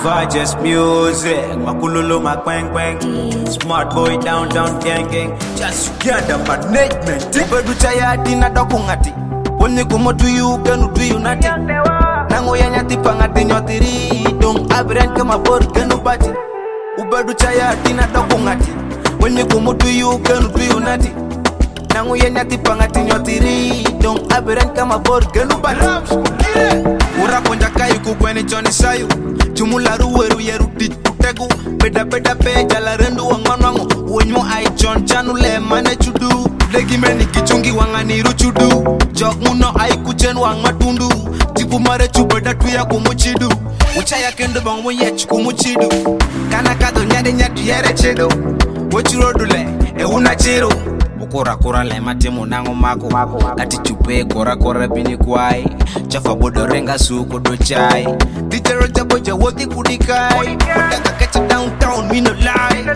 Alpha just music, makululu makweng kweng. Smart boy downtown gang gang, just together management. Bedu chaya dina dokungati, woni kumotu you ganu do you nati. Nango ya nyati pangati nyotiri, dong abren kama bor ganu bati. Ubedu chaya dina dokungati, woni kumotu you ganu do you nati. Nango ya nyati pangati nyotiri, dong abren kama bor ganu bati. Ura konja kayu kukweni choni sayu, jumula ruweru yeru titutegu. Beda beda peja la rendu wanganwango, wenyo ai chon chanule mane chudu. Legi meni kichungi wangani ruchudu, jok muno ai kuchen wang matundu. Tipu mare chubeda tuya kumuchidu, uchaya kendo bang mwenye kumuchidu. Kana kato nyade nyadu yere chedo, wachirodule e una chiro. Kora kora le matemu nango mako kati chupe kora kora bini kwai chafa bodo renga suko do chai titero jabo jawoti kudikai wataka catch downtown me no lie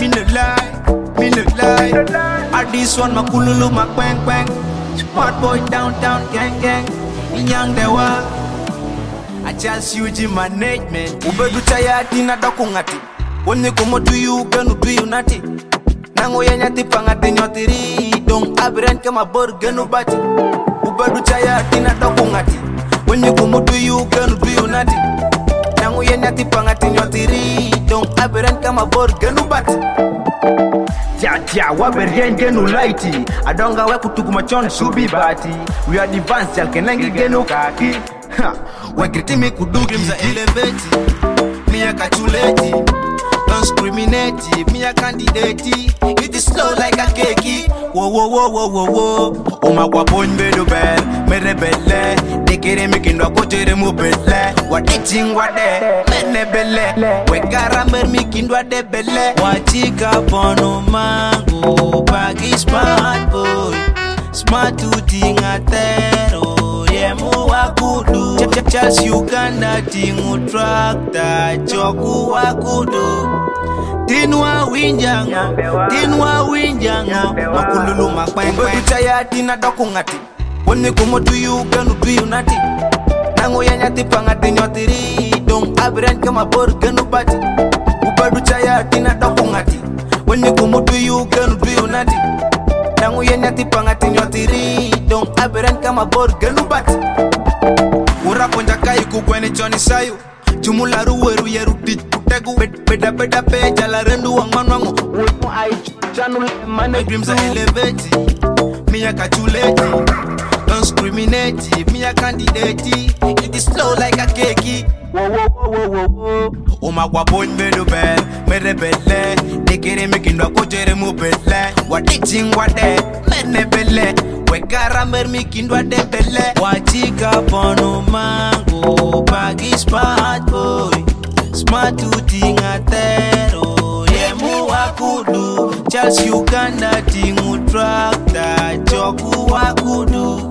at this one makululu makweng kweng smart boy downtown gang gang inyang dewa I just use management ubedu chaya tina dokungati woni komotu you ganu do you nati. Nango ya nyati pangati nyotiri, dong abren kama bor ganu bati. Ubadu chaya tina dokungati, wenye kumutu yu ganu duyu nati. Nango ya nyati pangati nyotiri, dong abren kama bor ganu bati. Tia wabergen genu lighty, adonga we kutuku machon subi bati. We are advanced yal kenengi genu kaki. Wekriti mi kuduki mza elevati, miya kachuleti. Don't discriminate, me a candidate. It is slow like a cakey. Whoa, whoa, whoa, whoa, whoa, whoa. Oh my guapon bedo bell, me rebelle. They kere me kindo kote remo belle. What eating what de, me nebelle. We garamber me kindo de belle. Wachika pono mango, bagi smart boy. Smart to tinga tero. Yemu wakudu Charles Uganda tingu trakta choku wakudu Tinwa winjanga makululu makwengwe Bedu chaya tina dokungati woni kumotu yu ganu do you nati. Nango ya nyati pangati nyotiri, dong abren kama bor ganu bati. Ubedu chaya tina dokungati woni kumotu yu ganu do you nati. Nango ya nyati pangati nyotiri, dong abren kama bor ganu bati. Ura konja kayu kukweni choni sayu, jumula ruweru yeru titutegu. Beda beda peja la rendu wanganwango, wenyo ai chanule mane. My dreams are elevated, me a kachuleti. Don't discriminate, me a candidate. It is slow like a cakey. Whoa, whoa, whoa, whoa, whoa. Oh my guapon bedo bell, me rebelle. They kere me kindo kote remo belle. What eating what de, me nebelle. We garamber mi kindo de belle. Wachika pono mango, bagi smart boy. Smart to tinga tero. Yemu wakudu, Charles Uganda tingu trakta choku wakudu.